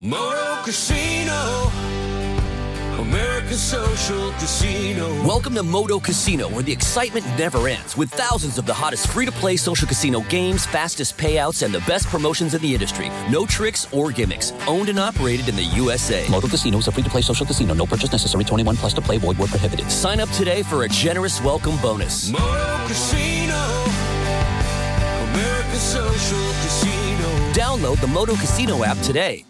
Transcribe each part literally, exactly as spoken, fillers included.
Moto Casino, American Social Casino. Welcome to Moto Casino, where the excitement never ends, with thousands of the hottest free-to-play social casino games, fastest payouts, and the best promotions in the industry. No tricks or gimmicks. Owned and operated in the U S A. Moto Casino is a free-to-play social casino. No purchase necessary. twenty-one plus to play. Void where prohibited. Sign up today for a generous welcome bonus. Moto Casino, American Social Casino. Download the Moto Casino app today.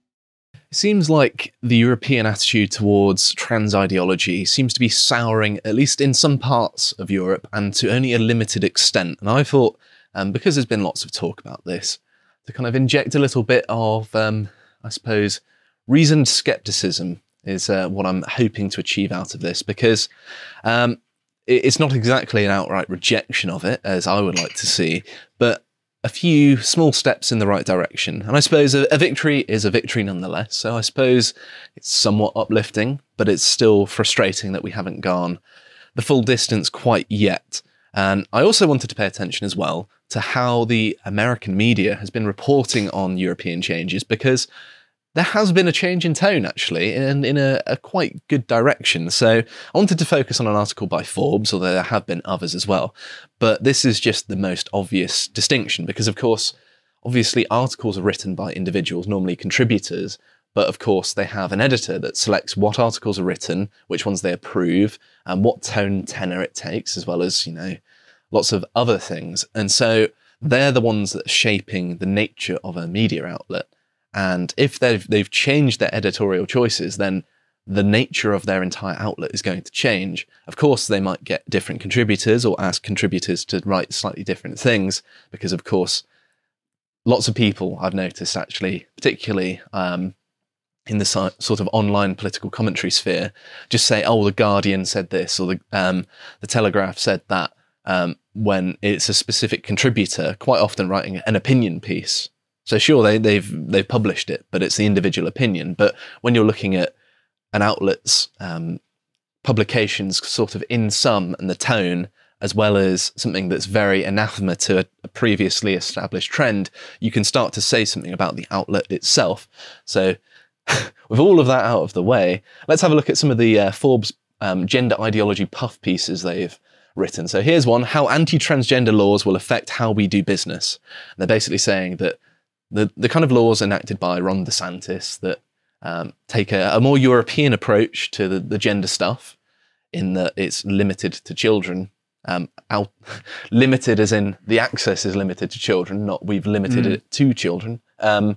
It seems like the European attitude towards trans ideology seems to be souring, at least in some parts of Europe, and to only a limited extent. And I thought, um, because there's been lots of talk about this, to kind of inject a little bit of, um, I suppose, reasoned skepticism is uh, what I'm hoping to achieve out of this, because um, it, it's not exactly an outright rejection of it, as I would like to see, but a few small steps in the right direction. And I suppose a, a victory is a victory nonetheless. So I suppose it's somewhat uplifting, but it's still frustrating that we haven't gone the full distance quite yet. And I also wanted to pay attention as well to how the American media has been reporting on European changes, because there has been a change in tone, actually, and in a, a quite good direction. So I wanted to focus on an article by Forbes, although there have been others as well. But this is just the most obvious distinction, because, of course, obviously articles are written by individuals, normally contributors, but, of course, they have an editor that selects what articles are written, which ones they approve, and what tone tenor it takes, as well as, you know, lots of other things. And so they're the ones that are shaping the nature of a media outlet. And if they've, they've changed their editorial choices, then the nature of their entire outlet is going to change. Of course, they might get different contributors or ask contributors to write slightly different things, because, of course, lots of people I've noticed, actually, particularly um, in the so- sort of online political commentary sphere, just say, oh, the Guardian said this, or the, um, the Telegraph said that, um, when it's a specific contributor, quite often writing an opinion piece. So sure, they, they've they've published it, but it's the individual opinion. But when you're looking at an outlet's um, publications sort of in sum and the tone, as well as something that's very anathema to a, a previously established trend, you can start to say something about the outlet itself. So with all of that out of the way, let's have a look at some of the uh, Forbes um, gender ideology puff pieces they've written. So here's one: how anti-transgender laws will affect how we do business. And they're basically saying that The the kind of laws enacted by Ron DeSantis that um, take a, a more European approach to the, the gender stuff, in that it's limited to children. Um, out, limited as in the access is limited to children, not we've limited mm. it to children. Um,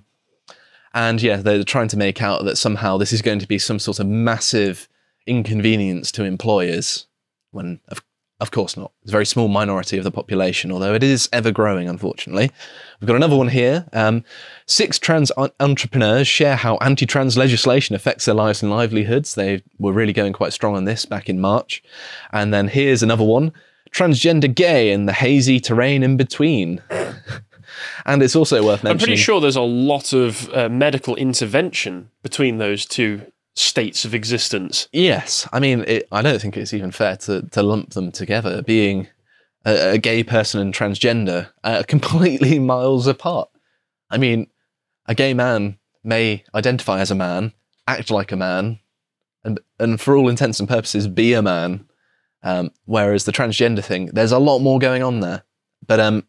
and yeah, they're trying to make out that somehow this is going to be some sort of massive inconvenience to employers, when of Of course not. It's a very small minority of the population, although it is ever growing, unfortunately. We've got another one here. Um, six trans un- entrepreneurs share how anti-trans legislation affects their lives and livelihoods. They were really going quite strong on this back in March. And then here's another one: transgender gay and the hazy terrain in between. And it's also worth mentioning... I'm pretty sure there's a lot of uh, medical intervention between those two states of existence. Yes. I mean, it, I don't think it's even fair to, to lump them together, being a, a gay person and transgender uh, completely miles apart. I mean, a gay man may identify as a man, act like a man, and and for all intents and purposes be a man, um, whereas the transgender thing, there's a lot more going on there. But um,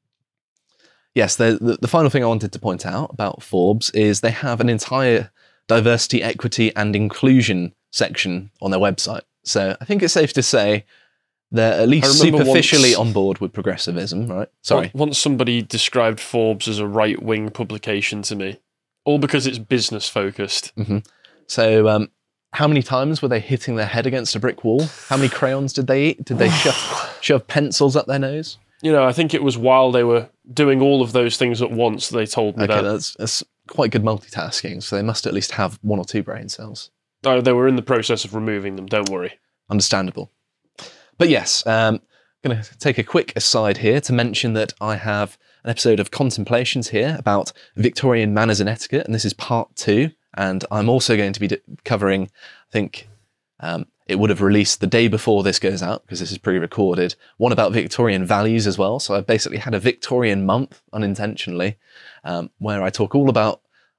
yes, the, the, the final thing I wanted to point out about Forbes is they have an entire diversity, equity, and inclusion section on their website. So I think it's safe to say they're at least superficially once, on board with progressivism, right? Sorry. Once somebody described Forbes as a right-wing publication to me, all because it's business-focused. Mm-hmm. So um, how many times were they hitting their head against a brick wall? How many crayons did they eat? Did they shove, shove pencils up their nose? You know, I think it was while they were doing all of those things at once they told me okay, that. That's, that's quite good multitasking, so they must at least have one or two brain cells. Oh, they were in the process of removing them, don't worry. Understandable. But yes, um, I'm going to take a quick aside here to mention that I have an episode of Contemplations here about Victorian manners and etiquette, and this is part two, and I'm also going to be d- covering, I think, um, it would have released the day before this goes out, because this is pre-recorded, one about Victorian values as well. So I basically had a Victorian month, unintentionally, um, where I talk all about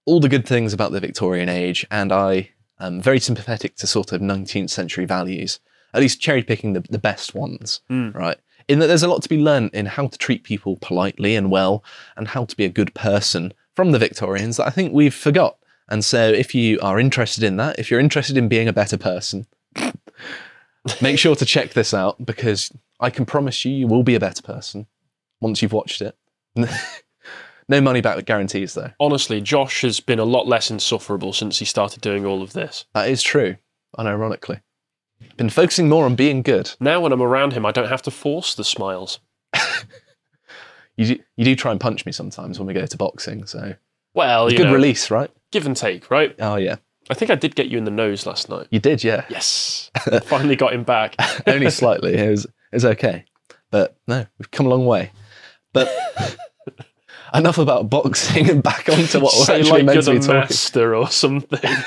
all the good things about the Victorian age, and I am very sympathetic to sort of nineteenth century values, at least cherry picking the, the best ones, Mm. right? In that there's a lot to be learned in how to treat people politely and well, and how to be a good person from the Victorians that I think we've forgot. And so if you are interested in that, if you're interested in being a better person, make sure to check this out, because I can promise you, you will be a better person once you've watched it. No money back guarantees, though. Honestly, Josh has been a lot less insufferable since he started doing all of this. That is true, unironically. Been focusing more on being good. Now when I'm around him, I don't have to force the smiles. You do, you do try and punch me sometimes when we go to boxing, so Well, it's you good know, release, right? give and take, right? Oh, yeah. I think I did get you in the nose last night. You did, yeah. Yes. Finally got him back. Only slightly. It was, it was okay. But no, we've come a long way. But enough about boxing and back onto what we're Say actually like meant you're to be the talking. master or something.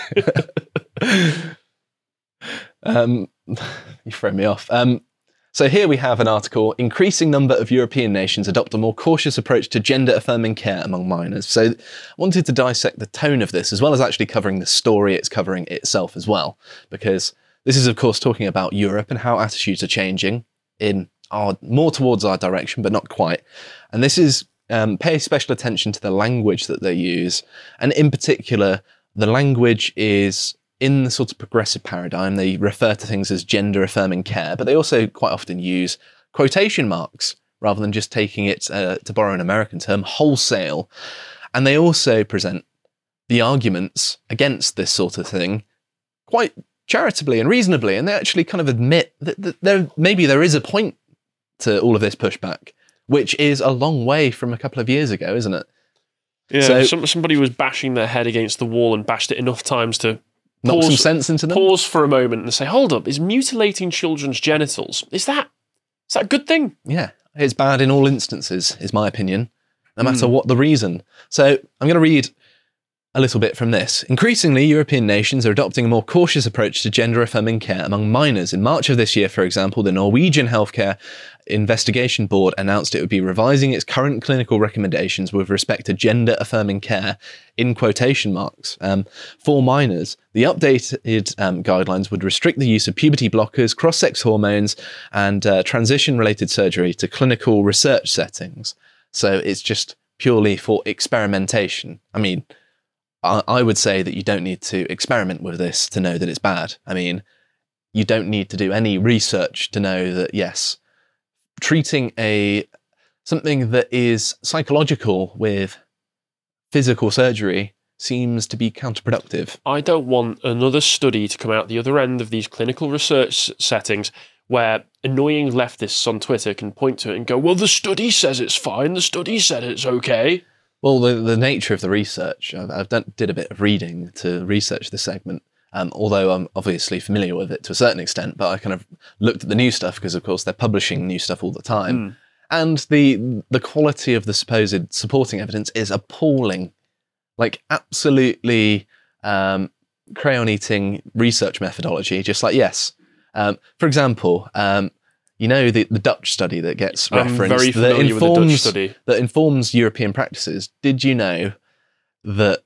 Um, you throw me off. Um, so here we have an article, increasing number of European nations adopt a more cautious approach to gender-affirming care among minors. So I wanted to dissect the tone of this, as well as actually covering the story it's covering itself as well, because this is, of course, talking about Europe and how attitudes are changing in our, more towards our direction, but not quite. And this is um, pay special attention to the language that they use. And in particular, the language is in the sort of progressive paradigm. They refer to things as gender-affirming care, but they also quite often use quotation marks rather than just taking it, uh, to borrow an American term, wholesale. And they also present the arguments against this sort of thing quite charitably and reasonably, and they actually kind of admit that, that there maybe there is a point to all of this pushback, which is a long way from a couple of years ago, isn't it? Yeah, So- some, somebody was bashing their head against the wall and bashed it enough times to Knock pause, some sense into them. pause for a moment and say, hold up, is mutilating children's genitals, is that, is that a good thing? Yeah, it's bad in all instances, is my opinion, no matter Hmm. what the reason. So I'm going to read a little bit from this. Increasingly, European nations are adopting a more cautious approach to gender-affirming care among minors. In March of this year, for example, the Norwegian Healthcare Investigation Board announced it would be revising its current clinical recommendations with respect to gender-affirming care, in quotation marks, um, for minors. The updated um, guidelines would restrict the use of puberty blockers, cross-sex hormones, and uh, transition-related surgery to clinical research settings. So it's just purely for experimentation. I mean, I, I would say that you don't need to experiment with this to know that it's bad. I mean, you don't need to do any research to know that, yes, treating a something that is psychological with physical surgery seems to be counterproductive. I don't want another study to come out the other end of these clinical research settings where annoying leftists on Twitter can point to it and go, well, the study says it's fine, the study said it's okay. Well, the, the nature of the research, I've, I've done, did a bit of reading to research this segment, um, although I'm obviously familiar with it to a certain extent, but I kind of looked at the new stuff because, of course, they're publishing new stuff all the time. Mm. And the the quality of the supposed supporting evidence is appalling. Like, absolutely um, crayon-eating research methodology, just like, yes. Um, for example, um, you know, the, the Dutch study that gets I'm referenced very that familiar with the Dutch informs study. that informs European practices. Did you know that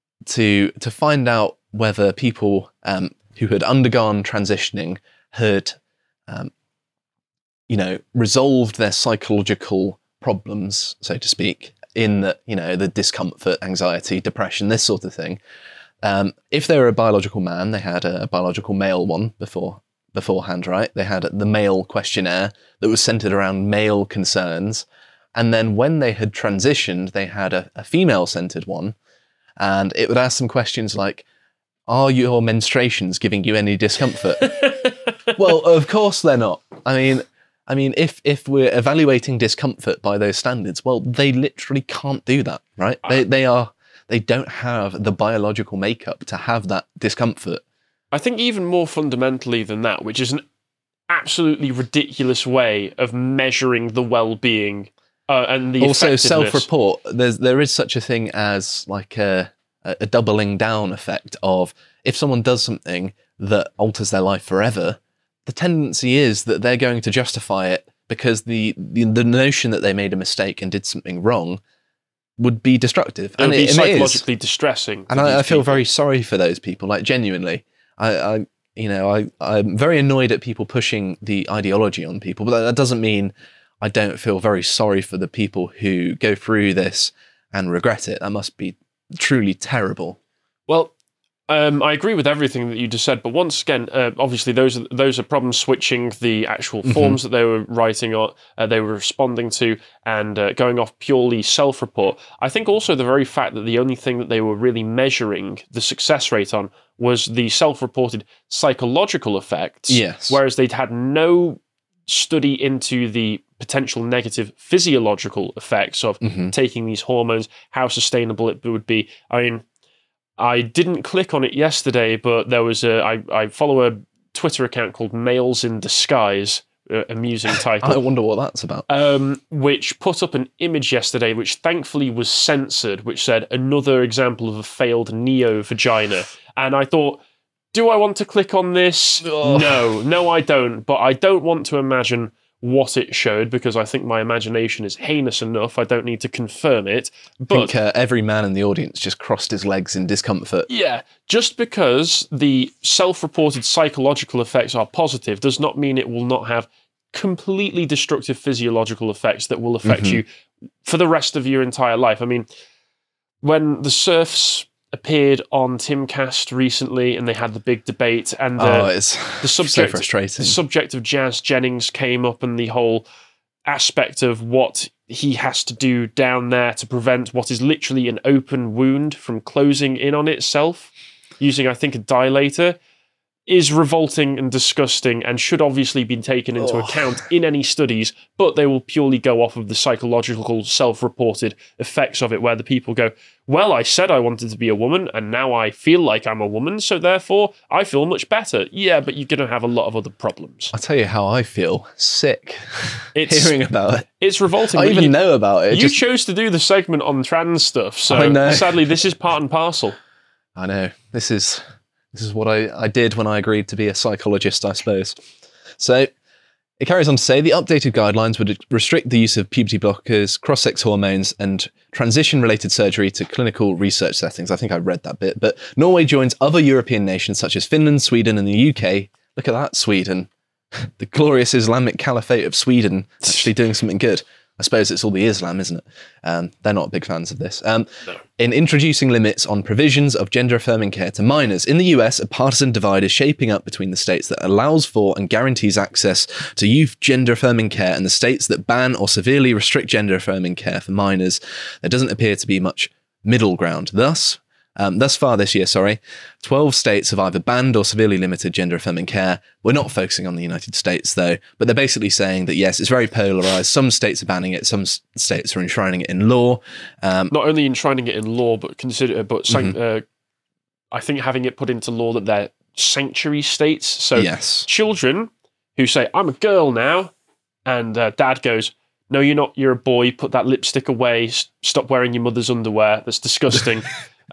to to find out whether people um, who had undergone transitioning had, um, you know, resolved their psychological problems, so to speak, in the, you know, the discomfort, anxiety, depression, this sort of thing. Um, if they were a biological man, they had a, a biological male one before beforehand, right? They had the male questionnaire that was centered around male concerns. And then when they had transitioned, they had a, a female-centered one. And it would ask some questions like, are your menstruations giving you any discomfort? Well, of course they're not. I mean, I mean, if if we're evaluating discomfort by those standards, well, they literally can't do that, right? They they are they don't have the biological makeup to have that discomfort. I think even more fundamentally than that, which is an absolutely ridiculous way of measuring the well-being uh, and the Also, effectiveness. self-report. There's there is such a thing as like a a doubling down effect of if someone does something that alters their life forever, the tendency is that they're going to justify it because the the, the notion that they made a mistake and did something wrong would be destructive. It would and be it, and it is. psychologically distressing. And I, I feel very sorry for those people. Like genuinely, I, I you know, I, I'm very annoyed at people pushing the ideology on people, but that, that doesn't mean I don't feel very sorry for the people who go through this and regret it. That must be truly terrible. Well, um, I agree with everything that you just said, but once again, uh, obviously those are, those are problems switching the actual forms mm-hmm. that they were writing or uh, they were responding to and uh, going off purely self-report. I think also the very fact that the only thing that they were really measuring the success rate on was the self-reported psychological effects, yes. whereas they'd had no study into the potential negative physiological effects of mm-hmm. taking these hormones, how sustainable it would be. I mean, I didn't click on it yesterday, but there was a, I, I follow a Twitter account called Males in Disguise, uh, amusing title. I wonder what that's about. Um, which put up an image yesterday, which thankfully was censored, which said another example of a failed neo-vagina. And I thought, do I want to click on this? Oh. No, no, I don't. But I don't want to imagine what it showed because I think my imagination is heinous enough. I don't need to confirm it. But I think uh, every man in the audience just crossed his legs in discomfort. Yeah, just because the self-reported psychological effects are positive does not mean it will not have completely destructive physiological effects that will affect mm-hmm. you for the rest of your entire life. I mean, when the Surfs appeared on Timcast recently and they had the big debate and the, oh, it's the subject, so frustrating. The subject of Jazz Jennings came up and the whole aspect of what he has to do down there to prevent what is literally an open wound from closing in on itself using, I think, a dilator is revolting and disgusting and should obviously be taken into oh. account in any studies, but they will purely go off of the psychological self-reported effects of it, where the people go, well, I said I wanted to be a woman and now I feel like I'm a woman, so therefore I feel much better. Yeah, but you're going to have a lot of other problems. I'll tell you how I feel. Sick. It's, hearing about it. It's revolting. I even you, know about it. You Just... chose to do the segment on trans stuff, so I know. Sadly this is part and parcel. I know. This is... This is what I, I did when I agreed to be a psychologist, I suppose. So it carries on to say the updated guidelines would restrict the use of puberty blockers, cross-sex hormones, and transition-related surgery to clinical research settings. I think I read that bit. But Norway joins other European nations such as Finland, Sweden, and the U K. Look at that, Sweden. The glorious Islamic Caliphate of Sweden actually doing something good. I suppose it's all the Islam, isn't it? Um, they're not big fans of this. Um, no. In introducing limits on provisions of gender-affirming care to minors, in the U S, a partisan divide is shaping up between the states that allows for and guarantees access to youth gender-affirming care and the states that ban or severely restrict gender-affirming care for minors. There doesn't appear to be much middle ground. Thus, Um, thus far this year, sorry, twelve states have either banned or severely limited gender-affirming care. We're not focusing on the United States, though, but they're basically saying that, yes, it's very polarised. Some states are banning it, some s- states are enshrining it in law. Um, not only enshrining it in law, but consider, but mm-hmm. uh, I think having it put into law that they're sanctuary states. So yes. children who say, I'm a girl now, and uh, dad goes, no, you're not, you're a boy, put that lipstick away, s- stop wearing your mother's underwear, that's disgusting.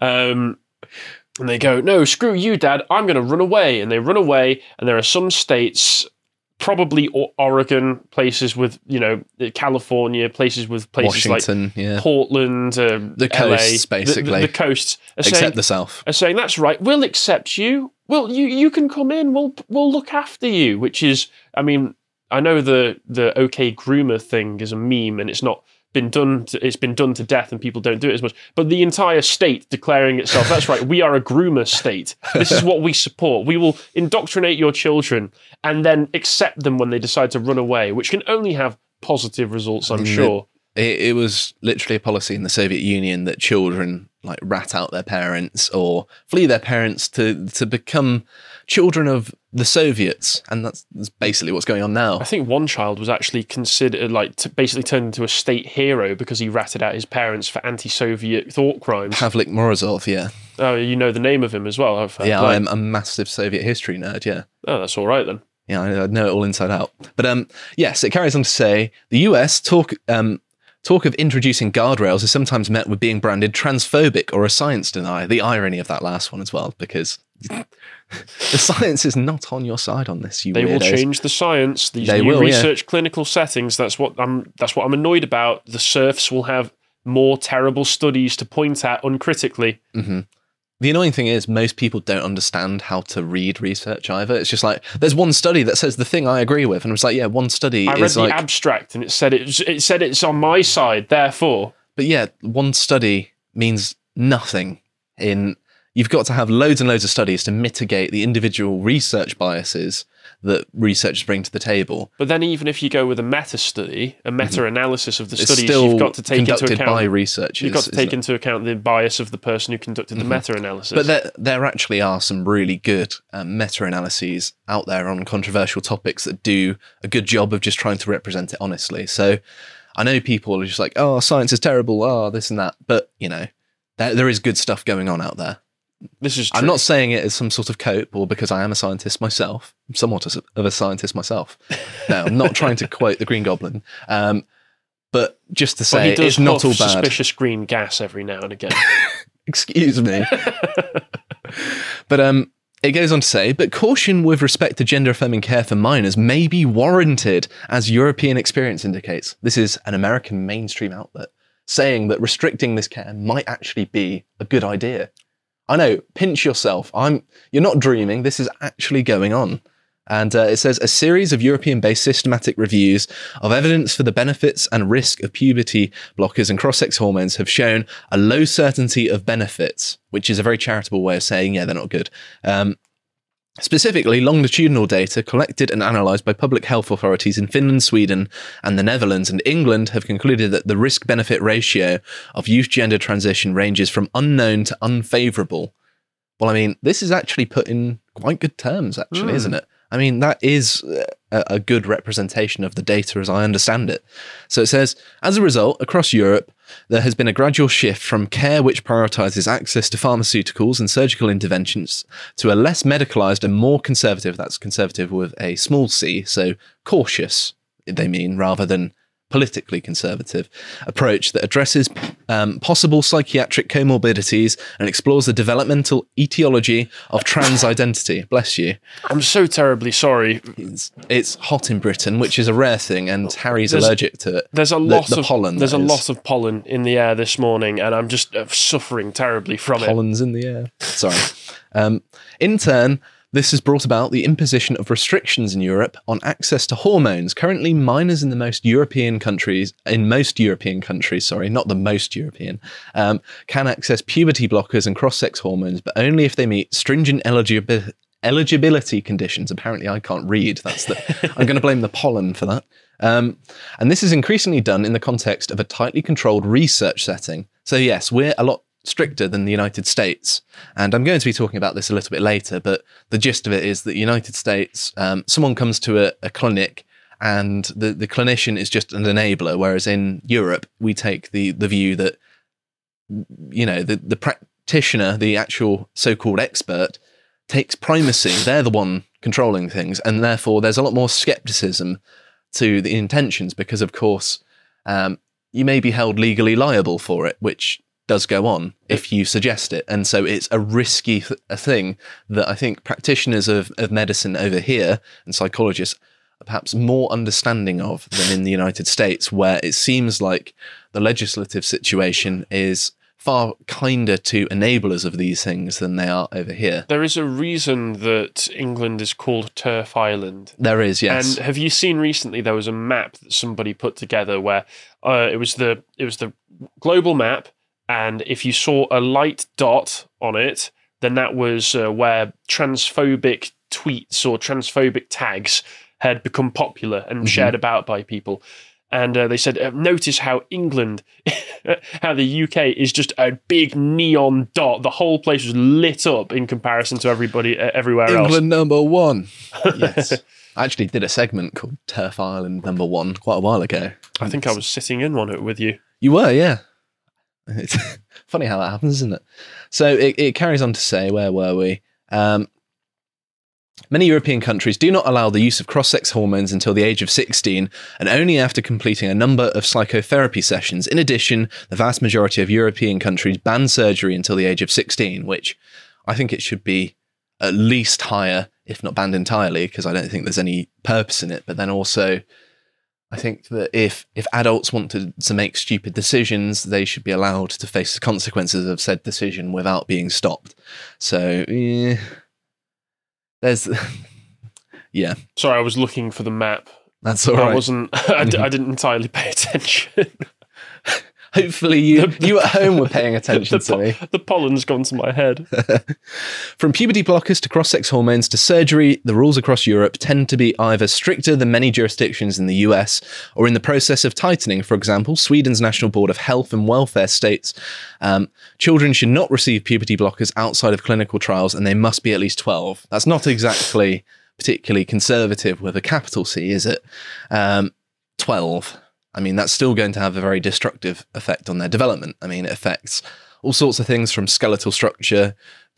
Um, and they go, no, screw you, Dad, I'm going to run away. And they run away, and there are some states, probably o- Oregon, places with, you know, California, places with places Washington, like yeah. Portland, um, the L A, coasts, basically. The, the, the coasts. Are Except saying, the South. Are saying, that's right, we'll accept you. Well, you, you can come in, we'll, we'll look after you, which is, I mean, I know the, the OK Groomer thing is a meme, and it's not been done to, it's been done to death and people don't do it as much, but the entire state declaring itself, that's right, we are a groomer state, this is what we support, we will indoctrinate your children and then accept them when they decide to run away, which can only have positive results, I'm sure. It, it was literally a policy in the Soviet Union that children like rat out their parents or flee their parents to to become children of the Soviets, and that's, that's basically what's going on now. I think one child was actually considered, like, to basically turned into a state hero because he ratted out his parents for anti-Soviet thought crimes. Pavlik Morozov, yeah. Oh, you know the name of him as well. I've, yeah, like, I'm a massive Soviet history nerd, yeah. Oh, that's all right then. Yeah, I, I know it all inside out. But um, yes, it carries on to say, the U S talk... Um, Talk of introducing guardrails is sometimes met with being branded transphobic or a science denier. The irony of that last one as well, because the science is not on your side on this, you They weirdos. will change the science. These They new will, research yeah. clinical settings, that's what I'm that's what I'm annoyed about. The serfs will have more terrible studies to point at uncritically. Mm-hmm. The annoying thing is most people don't understand how to read research either. It's just like, there's one study that says the thing I agree with. And it's like, yeah, one study I read is the like... abstract and it said it, it said it's on my side, therefore. But yeah, one study means nothing. In You've got to have loads and loads of studies to mitigate the individual research biases that researchers bring to the table. But then even if you go with a meta-study, a meta-analysis of the It's studies, still you've got to take into conducted account... by researchers. You've got to take isn't it? into account the bias of the person who conducted the meta-analysis. But there, there actually are some really good um, meta-analyses out there on controversial topics that do a good job of just trying to represent it honestly. So I know people are just like, oh, science is terrible, oh, this and that. But, you know, there, there is good stuff going on out there. This is true. I'm not saying it as some sort of cope or because I am a scientist myself. I'm somewhat of a scientist myself. No, I'm not trying to quote the Green Goblin. Um, but just to But say, he does it's not huff all bad. suspicious green gas every now and again. Excuse me. But um, it goes on to say, but caution with respect to gender-affirming care for minors may be warranted, as European experience indicates. This is an American mainstream outlet saying that restricting this care might actually be a good idea. I know, pinch yourself. I'm. You're not dreaming. This is actually going on. And uh, it says, a series of European-based systematic reviews of evidence for the benefits and risk of puberty blockers and cross-sex hormones have shown a low certainty of benefits, which is a very charitable way of saying, yeah, they're not good. Um, Specifically, longitudinal data collected and analysed by public health authorities in Finland, Sweden, and the Netherlands and England have concluded that the risk-benefit ratio of youth gender transition ranges from unknown to unfavourable. Well, I mean, this is actually put in quite good terms, actually, Mm. isn't it? I mean, that is a, a good representation of the data as I understand it. So it says, as a result, across Europe, there has been a gradual shift from care which prioritises access to pharmaceuticals and surgical interventions to a less medicalised and more conservative, that's conservative with a small c, so cautious, they mean, rather than politically conservative, approach that addresses um, possible psychiatric comorbidities and explores the developmental etiology of trans identity. Bless you. I'm so terribly sorry. It's, it's hot in Britain, which is a rare thing, and Harry's There's- allergic to it. There's a The- lot the of pollen, There's that a is. lot of pollen in the air this morning, and I'm just uh, suffering terribly from it. Pollen's in the air. Sorry. Um, in turn, this has brought about the imposition of restrictions in Europe on access to hormones. Currently, minors in the most European countries, in most European countries, sorry, not the most European, um, can access puberty blockers and cross-sex hormones, but only if they meet stringent eligibility eligibility conditions. Apparently, I can't read. That's the. I'm going to blame the pollen for that. Um, and this is increasingly done in the context of a tightly controlled research setting. So yes, we're a lot stricter than the United States. And I'm going to be talking about this a little bit later, but the gist of it is that the United States, um, someone comes to a, a clinic and the, the clinician is just an enabler, whereas in Europe, we take the, the view that, you know, the, the practitioner, the actual so-called expert, takes primacy. They're the one controlling things, and therefore there's a lot more skepticism to the intentions because, of course, um, you may be held legally liable for it, which does go on if you suggest it. And so it's a risky th- a thing that I think practitioners of, of medicine over here and psychologists are perhaps more understanding of than in the United States, where it seems like the legislative situation is far kinder to enablers of these things than they are over here. There is a reason that England is called Turf Island. There is, yes. And have you seen recently there was a map that somebody put together where uh, it was the it was the global map, and if you saw a light dot on it, then that was uh, where transphobic tweets or transphobic tags had become popular and Mm-hmm. shared about by people. And uh, they said, uh, notice how England, how the U K is just a big neon dot. The whole place was lit up in comparison to everybody uh, everywhere else. England number one. Yes. I actually did a segment called Turf Island number one quite a while ago. I think I was sitting in on it with you. You were, yeah. It's funny how that happens, isn't it? So it, it carries on to say, where were we? Um, many European countries do not allow the use of cross-sex hormones until the age of sixteen, and only after completing a number of psychotherapy sessions. In addition, the vast majority of European countries ban surgery until the age of sixteen, which I think it should be at least higher, if not banned entirely, because I don't think there's any purpose in it. But then also, I think that if if adults want to, to make stupid decisions, they should be allowed to face the consequences of said decision without being stopped. So, yeah, there's, yeah. Sorry, I was looking for the map. That's all I right. wasn't. I, d- I didn't entirely pay attention. Hopefully you, you at home were paying attention the, to me. The pollen's gone to my head. From puberty blockers to cross-sex hormones to surgery, the rules across Europe tend to be either stricter than many jurisdictions in the U S or in the process of tightening. For example, Sweden's National Board of Health and Welfare states um, children should not receive puberty blockers outside of clinical trials and they must be at least twelve. That's not exactly particularly conservative with a capital C, is it? Um, twelve. I mean, that's still going to have a very destructive effect on their development. I mean, it affects all sorts of things from skeletal structure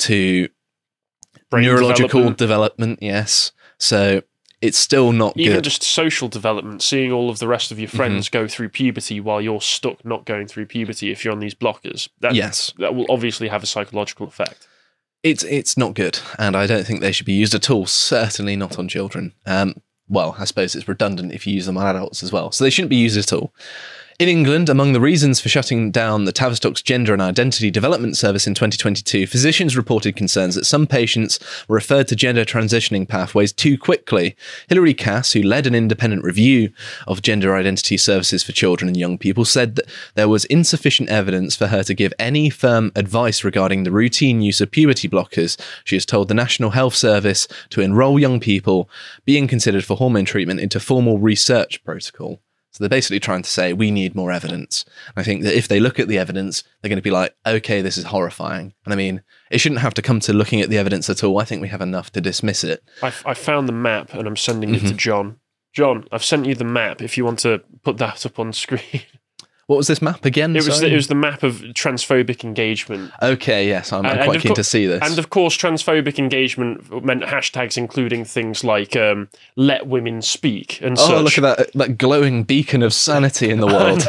to Brain neurological development. development. Yes. So it's still not Even good. just social development, seeing all of the rest of your friends Mm-hmm. go through puberty while you're stuck not going through puberty if you're on these blockers. That, Yes. That will obviously have a psychological effect. It's it's not good, and I don't think they should be used at all. Certainly not on children. Um, well, I suppose it's redundant if you use them on adults as well. So they shouldn't be used at all. In England, among the reasons for shutting down the Tavistock's Gender and Identity Development Service in twenty twenty-two, physicians reported concerns that some patients were referred to gender transitioning pathways too quickly. Hilary Cass, who led an independent review of gender identity services for children and young people, said that there was insufficient evidence for her to give any firm advice regarding the routine use of puberty blockers. She has told the National Health Service to enrol young people being considered for hormone treatment into formal research protocol. So they're basically trying to say, we need more evidence. I think that if they look at the evidence, they're going to be like, okay, this is horrifying. And I mean, it shouldn't have to come to looking at the evidence at all. I think we have enough to dismiss it. I, I found the map and I'm sending Mm-hmm. it to John. John, I've sent you the map if you want to put that up on screen. What was this map again? It was Sorry? the, it was the map of transphobic engagement. Okay, yes, I'm, I'm And- quite and keen of to cour- see this. And of course, transphobic engagement meant hashtags including things like um, "let women speak" and oh, such. look at that, that glowing beacon of sanity in the world.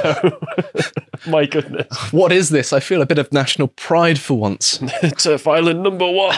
My goodness, What is this? I feel a bit of national pride for once. Turf Island number one.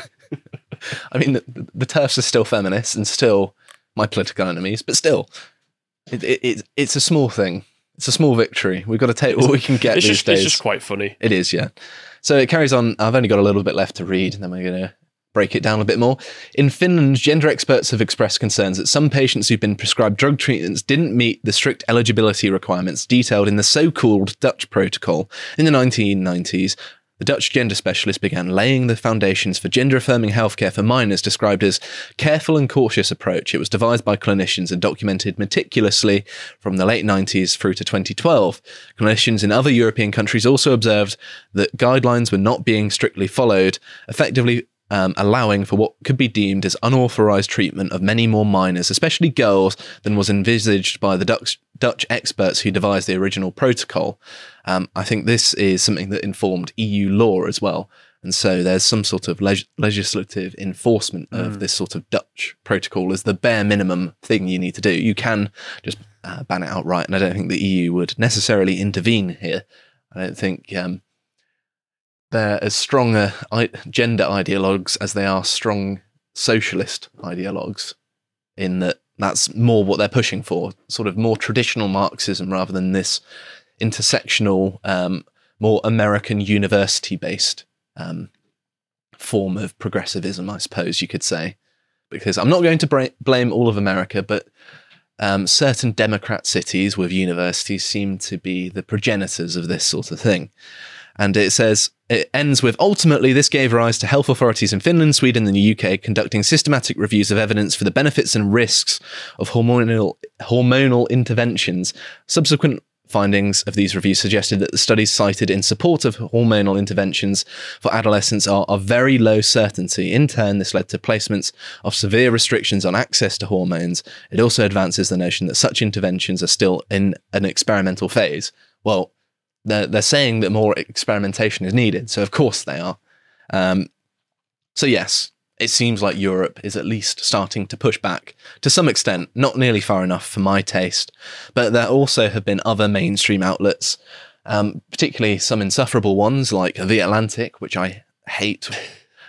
I mean, the, the TERFs are still feminists and still my political enemies, but still, it, it, it, it's a small thing. It's a small victory. We've got to take what we can get It's these just, days. it's just quite funny. It is, yeah. So it carries on. I've only got a little bit left to read, and then we're going to break it down a bit more. In Finland, gender experts have expressed concerns that some patients who've been prescribed drug treatments didn't meet the strict eligibility requirements detailed in the so-called Dutch protocol. In the nineteen nineties, the Dutch gender specialist began laying the foundations for gender-affirming healthcare for minors, described as careful and cautious approach. It was devised by clinicians and documented meticulously from the late nineties through to twenty twelve. Clinicians in other European countries also observed that guidelines were not being strictly followed, effectively Um, allowing for what could be deemed as unauthorized treatment of many more minors, especially girls, than was envisaged by the Dutch, Dutch experts who devised the original protocol. Um, I think this is something that informed E U law as well. And so there's some sort of leg- legislative enforcement of Mm. this sort of Dutch protocol as the bare minimum thing you need to do. You can just uh, ban it outright, and I don't think the E U would necessarily intervene here. I don't think... Um, they're as strong a I- gender ideologues as they are strong socialist ideologues, in that that's more what they're pushing for, sort of more traditional Marxism rather than this intersectional, um, more American university-based um, form of progressivism, I suppose you could say. Because I'm not going to bra- blame all of America, but um, certain Democrat cities with universities seem to be the progenitors of this sort of thing. And it says, it ends with, ultimately, this gave rise to health authorities in Finland, Sweden, and the U K conducting systematic reviews of evidence for the benefits and risks of hormonal hormonal interventions. Subsequent findings of these reviews suggested that the studies cited in support of hormonal interventions for adolescents are of very low certainty. In turn, this led to placements of severe restrictions on access to hormones. It also advances the notion that such interventions are still in an experimental phase. Well, They're, they're saying that more experimentation is needed, so of course they are. Um, so yes, it seems like Europe is at least starting to push back to some extent, not nearly far enough for my taste, but there also have been other mainstream outlets, um, particularly some insufferable ones like The Atlantic, which I hate.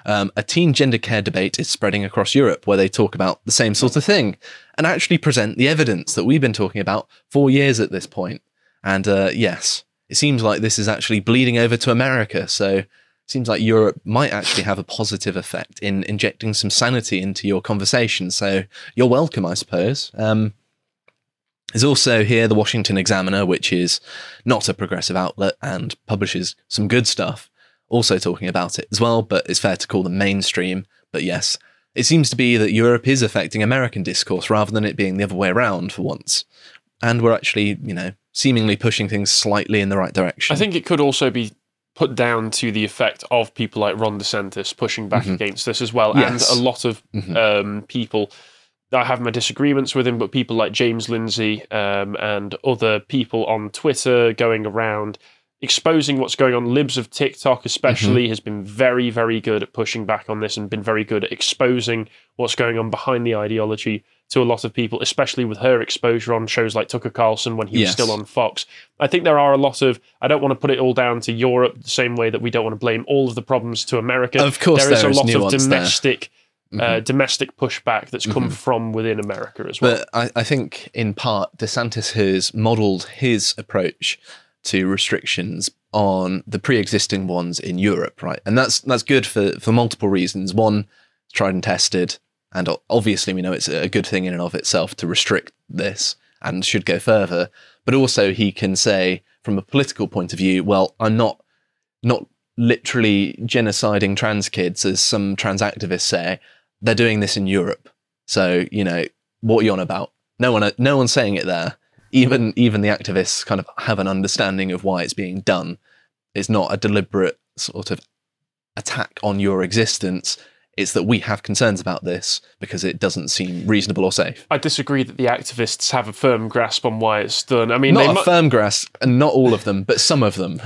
um, a teen gender care debate is spreading across Europe where they talk about the same sort of thing and actually present the evidence that we've been talking about for years at this point. And uh, yes, it seems like this is actually bleeding over to America. So it seems like Europe might actually have a positive effect in injecting some sanity into your conversation. So you're welcome, I suppose. Um, There's also here the Washington Examiner, which is not a progressive outlet and publishes some good stuff, also talking about it as well, but it's fair to call them mainstream. But yes, it seems to be that Europe is affecting American discourse rather than it being the other way around for once. And we're actually, you know, seemingly pushing things slightly in the right direction. I think it could also be put down to the effect of people like Ron DeSantis pushing back mm-hmm. against this as well. Yes. And a lot of mm-hmm. um, people... I have my disagreements with him, but people like James Lindsay um, and other people on Twitter going around exposing what's going on. Libs of TikTok especially mm-hmm. has been very, very good at pushing back on this and been very good at exposing what's going on behind the ideology to a lot of people, especially with her exposure on shows like Tucker Carlson when he yes. was still on Fox. I think there are a lot of... I don't want to put it all down to Europe the same way that we don't want to blame all of the problems to America. Of course there is there a is lot of domestic... There. Uh, mm-hmm. domestic pushback that's come mm-hmm. from within America as well. But I, I think, in part, DeSantis has modelled his approach to restrictions on the pre-existing ones in Europe, right? And that's that's good for, for multiple reasons. One, tried and tested, and obviously we know it's a good thing in and of itself to restrict this and should go further. But also he can say, from a political point of view, well, I'm not not literally genociding trans kids, as some trans activists say. They're doing this in Europe. So, you know, what are you on about? No one, no one's saying it there. Even, even the activists kind of have an understanding of why it's being done. It's not a deliberate sort of attack on your existence. It's that we have concerns about this because it doesn't seem reasonable or safe. I disagree that the activists have a firm grasp on why it's done. I mean, not they a mu- firm grasp, and not all of them, but some of them.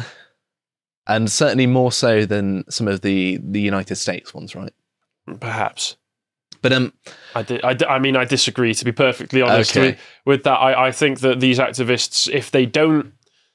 And certainly more so than some of the, the United States ones, right? Perhaps. But um, I, di- I, di- I mean, I disagree, to be perfectly honest okay. with, with that. I, I think that these activists, if they don't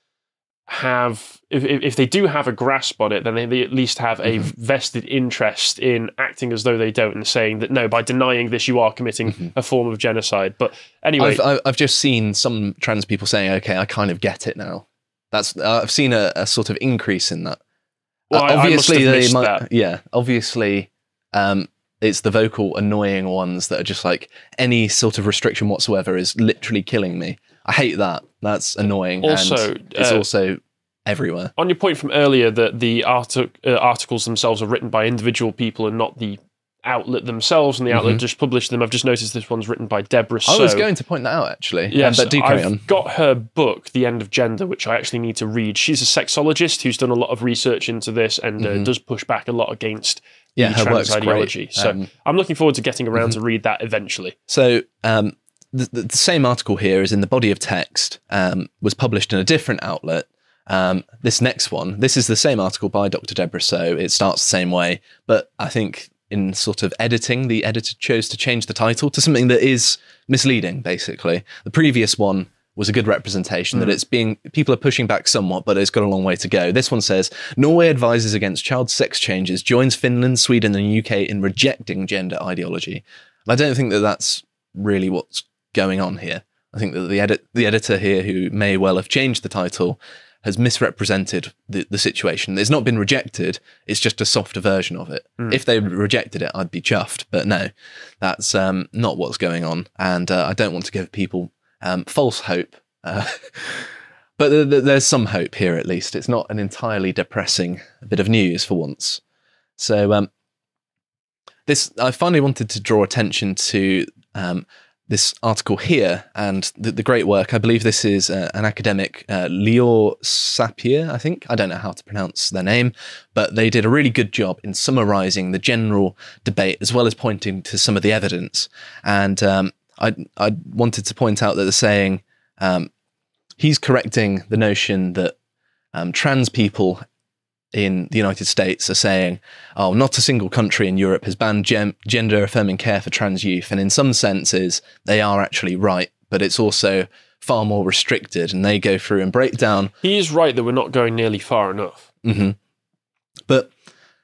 have, if, if they do have a grasp on it, then they, they at least have a mm-hmm. vested interest in acting as though they don't and saying that, no, by denying this, you are committing mm-hmm. a form of genocide. But anyway... I've, I've just seen some trans people saying, okay, I kind of get it now. That's uh, I've seen a, a sort of increase in that. Well, uh, I, obviously, I must have they missed might, that. Yeah, obviously, um, it's the vocal, annoying ones that are just like, any sort of restriction whatsoever is literally killing me. I hate that. That's annoying. Also, and it's uh, also everywhere. On your point from earlier that the artic- uh, articles themselves are written by individual people and not the outlet themselves, and the outlet mm-hmm. just published them. I've just noticed this one's written by Deborah So. I was going to point that out, actually. Yes, um, but do carry I've on. got her book, The End of Gender, which I actually need to read. She's a sexologist who's done a lot of research into this and mm-hmm. uh, does push back a lot against yeah, the her trans work's ideology. great. So um, I'm looking forward to getting around mm-hmm. to read that eventually. So um, the, the, the same article here is in the body of text, um, was published in a different outlet. Um, this next one, this is the same article by Doctor Deborah So. It starts the same way, but I think in sort of editing, the editor chose to change the title to something that is misleading, basically. The previous one was a good representation, mm. that it's being, people are pushing back somewhat, but it's got a long way to go. This one says, Norway advises against child sex changes, joins Finland, Sweden and U K in rejecting gender ideology. And I don't think that that's really what's going on here. I think that the edit, the editor here, who may well have changed the title, has misrepresented the, the situation. It's not been rejected, it's just a softer version of it. Mm. If they rejected it, I'd be chuffed, but no, that's um, not what's going on. And uh, I don't want to give people um, false hope, uh, but th- th- there's some hope here at least. It's not an entirely depressing bit of news for once. So um, this, I finally wanted to draw attention to um, this article here and the, the great work. I believe this is uh, an academic, uh, Lior Sapir, I think. I don't know how to pronounce their name, but they did a really good job in summarizing the general debate as well as pointing to some of the evidence. And um, I, I wanted to point out that they're saying um, he's correcting the notion that um, trans people in the United States are saying, oh, not a single country in Europe has banned gem- gender-affirming care for trans youth. And in some senses, they are actually right, but it's also far more restricted. And they go through and break down. He is right that we're not going nearly far enough. Mm-hmm. But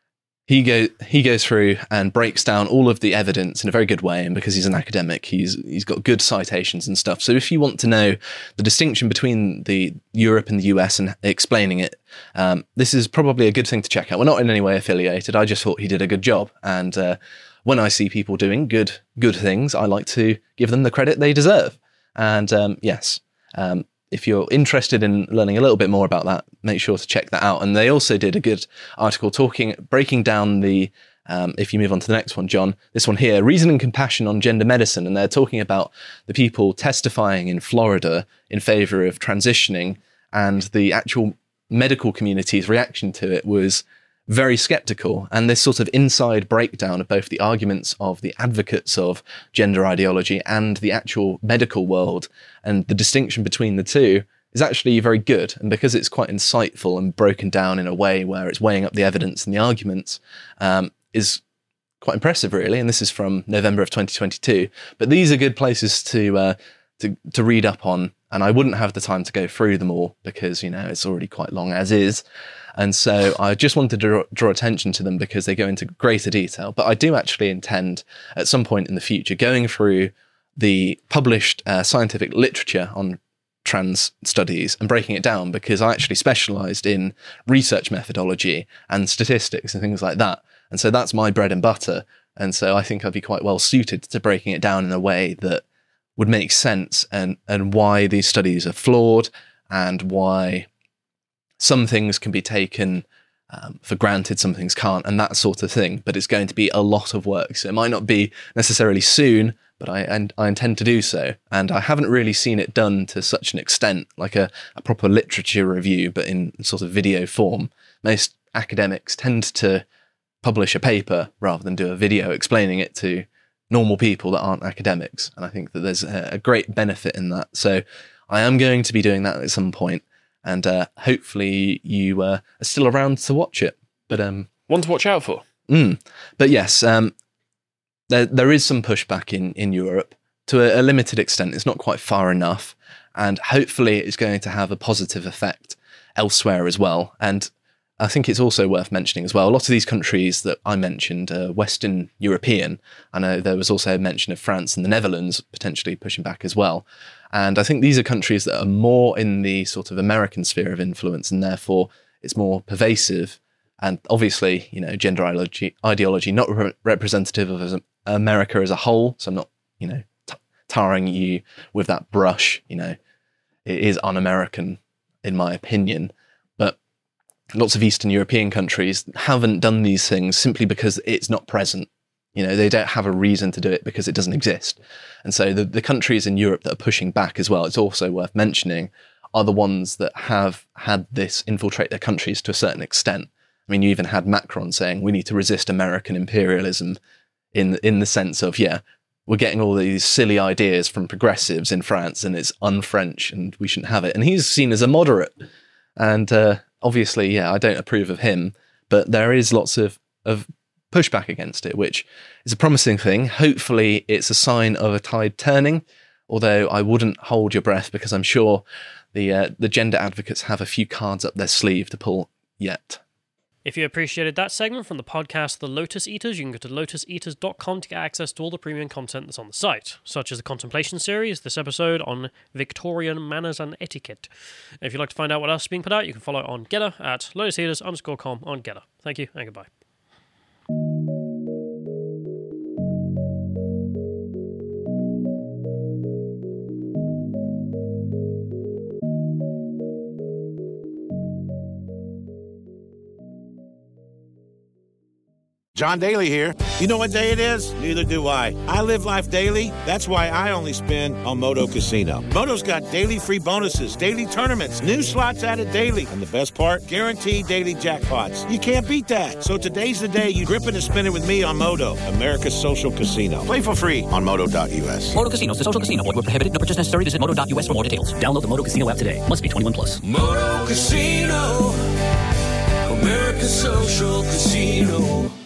he go he goes through and breaks down all of the evidence in a very good way, and because he's an academic, he's he's got good citations and stuff. So if you want to know the distinction between the Europe and the U S and explaining it, um, this is probably a good thing to check out. We're not in any way affiliated. I just thought he did a good job, and uh, when I see people doing good good things, I like to give them the credit they deserve. And um, yes. Um, If you're interested in learning a little bit more about that, make sure to check that out. And they also did a good article talking, breaking down the, um, if you move on to the next one, John, this one here, Reason and Compassion on Gender Medicine. And they're talking about the people testifying in Florida in favor of transitioning, and the actual medical community's reaction to it was very skeptical. And this sort of inside breakdown of both the arguments of the advocates of gender ideology and the actual medical world, and the distinction between the two, is actually very good. And because it's quite insightful and broken down in a way where it's weighing up the evidence and the arguments, um, is quite impressive, really. And this is from November of twenty twenty-two. But these are good places to uh, to to read up on. And I wouldn't have the time to go through them all because, you know, it's already quite long as is. And so I just wanted to draw, draw attention to them because they go into greater detail. But I do actually intend at some point in the future going through the published uh, scientific literature on trans studies and breaking it down, because I actually specialised in research methodology and statistics and things like that. And so that's my bread and butter. And so I think I'd be quite well suited to breaking it down in a way that would make sense, and, and why these studies are flawed, and why some things can be taken um, for granted, some things can't, and that sort of thing. But it's going to be a lot of work. So it might not be necessarily soon, but I and I intend to do so. And I haven't really seen it done to such an extent, like a, a proper literature review, but in sort of video form. Most academics tend to publish a paper rather than do a video explaining it to normal people that aren't academics. And I think that there's a, a great benefit in that. So I am going to be doing that at some point. And uh, hopefully you uh, are still around to watch it. But um, one to watch out for. Mm, but yes, um, there there is some pushback in, in Europe to a, a limited extent. It's not quite far enough. And hopefully it's going to have a positive effect elsewhere as well. And I think it's also worth mentioning as well, a lot of these countries that I mentioned are Western European. I know there was also a mention of France and the Netherlands potentially pushing back as well. And I think these are countries that are more in the sort of American sphere of influence, and therefore it's more pervasive. And obviously, you know, gender ideology, ideology not re- representative of America as a whole. So I'm not, you know, t- tarring you with that brush. You know, it is un-American in my opinion. But lots of Eastern European countries haven't done these things simply because it's not present. You know, they don't have a reason to do it because it doesn't exist. And so the, the countries in Europe that are pushing back as well, it's also worth mentioning, are the ones that have had this infiltrate their countries to a certain extent. I mean, you even had Macron saying we need to resist American imperialism in, in the sense of, yeah, we're getting all these silly ideas from progressives in France and it's un-French and we shouldn't have it. And he's seen as a moderate. And uh, obviously, yeah, I don't approve of him, but there is lots of, of pushback against it, which is a promising thing. Hopefully it's a sign of a tide turning, although I wouldn't hold your breath because I'm sure the uh, the gender advocates have a few cards up their sleeve to pull yet. If you appreciated that segment from the podcast The Lotus Eaters, you can go to lotus eaters dot com to get access to all the premium content that's on the site, such as the Contemplation series, this episode on Victorian manners and etiquette. If you'd like to find out what else is being put out, you can follow it on Getter at lotus eaters underscore com on Getter. Thank you and goodbye. John Daly here. You know what day it is? Neither do I. I live life daily. That's why I only spin on Moto Casino. Moto's got daily free bonuses, daily tournaments, new slots added daily. And the best part? Guaranteed daily jackpots. You can't beat that. So today's the day you grip it and spin it with me on Moto, America's social casino. Play for free on moto dot u s. Moto Casino is a social casino. Void where prohibited. No purchase necessary. Visit moto dot u s for more details. Download the Moto Casino app today. Must be twenty-one plus. Moto Casino, America's social casino.